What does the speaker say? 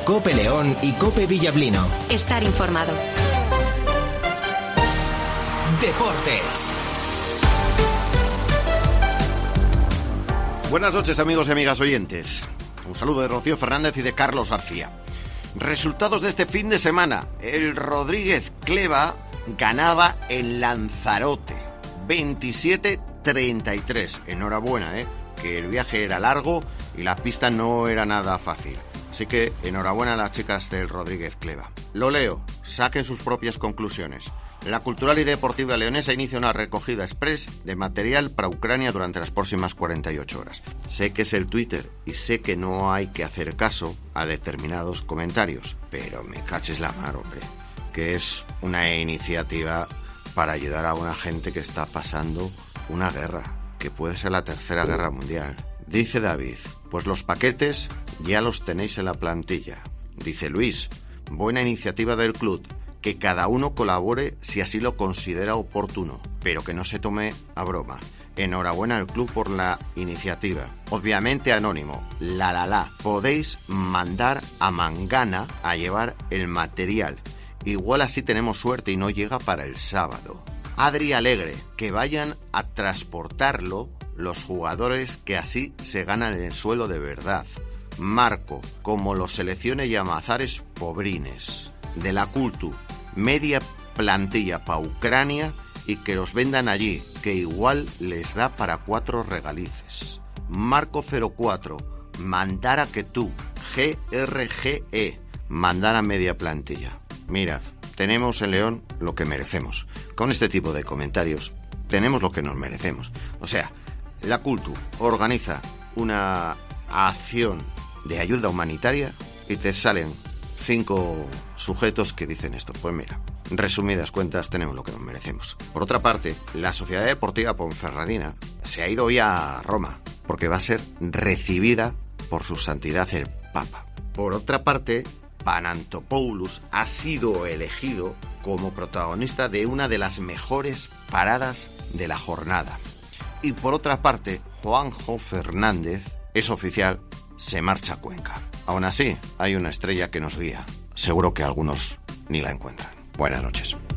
COPE León y COPE Villablino. Estar informado. Deportes. Buenas noches, amigos y amigas oyentes. Un saludo de Rocío Fernández y de Carlos García. Resultados de este fin de semana. El Rodríguez Cleva ganaba en Lanzarote, 27-33. Enhorabuena, que el viaje era largo y la pista no era nada fácil. Así que enhorabuena a las chicas del Rodríguez Cleva. Lo leo, saquen sus propias conclusiones. La Cultural y Deportiva Leonesa inicia una recogida express de material para Ucrania durante las próximas 48 horas. Sé que es el Twitter y sé que no hay que hacer caso a determinados comentarios, pero me caches la mar, hombre, que es una iniciativa para ayudar a una gente que está pasando una guerra, que puede ser la tercera guerra mundial. Dice David, pues los paquetes ya los tenéis en la plantilla. Dice Luis, buena iniciativa del club, que cada uno colabore si así lo considera oportuno, pero que no se tome a broma. Enhorabuena al club por la iniciativa. Obviamente anónimo, podéis mandar a Mangana a llevar el material. Igual así tenemos suerte y no llega para el sábado. Adri Alegre, que vayan a transportarlo los jugadores que así se ganan el suelo de verdad. Marco, como los seleccione Llamazares pobrines. De la Cultu, media plantilla pa' Ucrania y que los vendan allí, que igual les da para 4 regalices. Marco 04, mandar a que tú, GRGE, mandar a media plantilla. Mirad, tenemos en León lo que merecemos. Con este tipo de comentarios, tenemos lo que nos merecemos. O sea, la Cultu organiza una acción de ayuda humanitaria y te salen 5 sujetos que dicen esto. Pues mira, en resumidas cuentas, tenemos lo que nos merecemos. Por otra parte, la Sociedad Deportiva Ponferradina se ha ido hoy a Roma porque va a ser recibida por su santidad el Papa. Por otra parte, Panantopoulos ha sido elegido como protagonista de una de las mejores paradas de la jornada. Y por otra parte, Juanjo Fernández es oficial, se marcha a Cuenca. Aún así, hay una estrella que nos guía. Seguro que algunos ni la encuentran. Buenas noches.